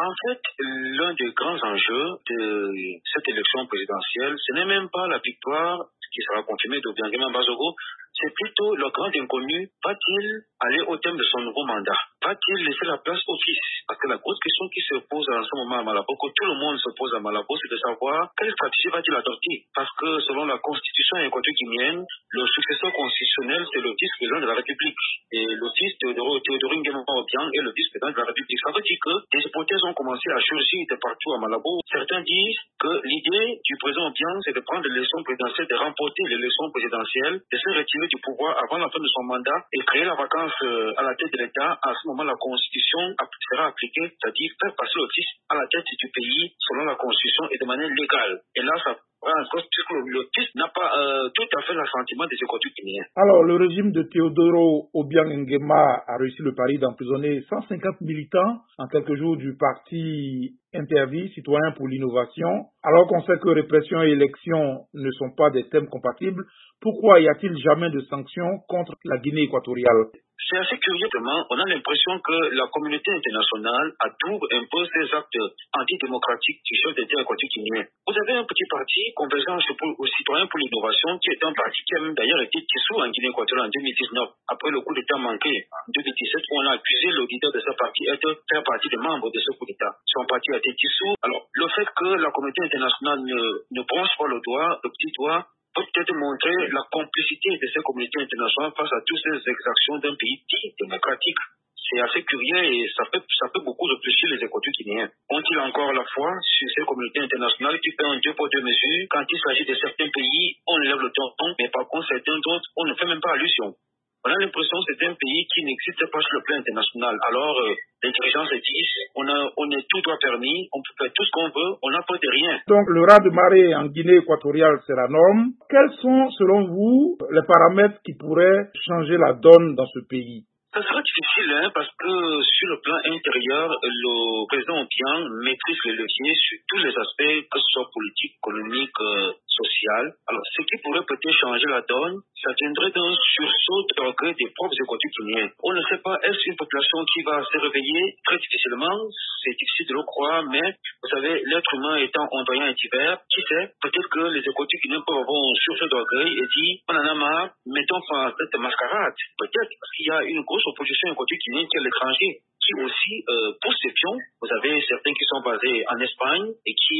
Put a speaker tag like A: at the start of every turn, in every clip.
A: En fait, l'un des grands enjeux de cette élection présidentielle, ce n'est même pas la victoire qui sera confirmée d'Obiangema Bazogo, c'est plutôt le grand inconnu. Va-t-il aller au terme de son nouveau mandat? Va-t-il laisser la place au fils? Parce que la grosse question qui se pose en ce moment à Malabo, que tout le monde se pose à Malabo, c'est de savoir quelle stratégie va-t-il adopter? Parce que selon la constitution équatorienne, le successeur constitutionnel, c'est le vice-président de la République. Et le fils Théodore Nguema Obiang est le vice-président de la République. Ça veut dire que des hypothèses ont commencé à surgir de partout à Malabo. Certains disent que l'idée du président Obiang, c'est de prendre l'élection présidentielle, de remporter l'élection présidentielle, de se retirer du pouvoir avant la fin de son mandat et créer la vacance à la tête de l'État. À ce moment, la Constitution sera appliquée, c'est-à-dire faire passer le fils à la tête du pays selon la Constitution et de manière légale. Et là, ça puisque le fils n'a pas tout à fait l'assentiment des Équatoriens.
B: Alors, le régime de Théodoro Obiang Nguema a réussi le pari d'emprisonner 150 militants en quelques jours du parti Intervie, Citoyens pour l'innovation. Alors qu'on sait que répression et élection ne sont pas des thèmes compatibles, pourquoi y a-t-il jamais de sanctions contre la Guinée équatoriale?
A: C'est assez curieux, on a l'impression que la communauté internationale approuve un peu ces actes antidémocratiques du chef d'État équatorien. Vous avez un petit parti, Convergence aux citoyens pour l'innovation, qui est un parti qui a même d'ailleurs été dissous en Guinée équatoriale en 2019, après le coup d'État manqué en 2017, où on a accusé le leader de ce parti d'être faire partie des membres de ce coup d'État. Son parti a été dissous. Alors, le fait que la communauté internationale ne bronche pas le petit doigt, peut peut-être montrer la complicité de ces communautés internationales face à toutes ces exactions d'un pays dit démocratique. C'est assez curieux et ça peut beaucoup réfléchir les Équatoriens. Ont-ils encore la foi sur ces communautés internationales qui fait un deux pour deux mesures? Quand il s'agit de certains pays, on lève le ton, mais par contre certains d'autres, on ne fait même pas allusion. On a l'impression que c'est un pays qui n'existe pas sur le plan international. Alors, les dirigeants se disent, on est tout droit permis, on peut faire tout ce qu'on veut, on n'a pas de rien.
B: Donc, le raz-de-marée en Guinée équatoriale, c'est la norme. Quels sont, selon vous, les paramètres qui pourraient changer la donne dans ce pays?
A: Ça sera difficile, parce que sur le plan intérieur, le président Obiang maîtrise les leviers sur tous les aspects, que ce soit politique, économique, social. Alors, ce qui pourrait peut-être changer la donne, ça viendrait d'un sursaut d'orgueil des propres Équatoriens. On ne sait pas, est-ce une population qui va se réveiller très difficilement? C'est difficile de le croire, mais vous savez, l'être humain étant ondoyant et divers, qui sait, peut-être que les Équatoriens peuvent avoir un sursaut d'orgueil et dire, on en a marre, mettons fin à cette mascarade. Peut-être parce qu'il y a une grosse opposition équatorienne qui est à l'étranger, qui aussi pousse ses pions. Vous avez certains qui sont basés en Espagne et qui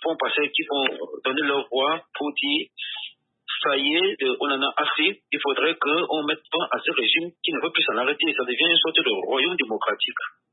A: vont donner leur voix pour dire ça y est, on en a assez, il faudrait qu'on mette fin à ce régime qui ne veut plus s'en arrêter. Ça devient une sorte de royaume démocratique.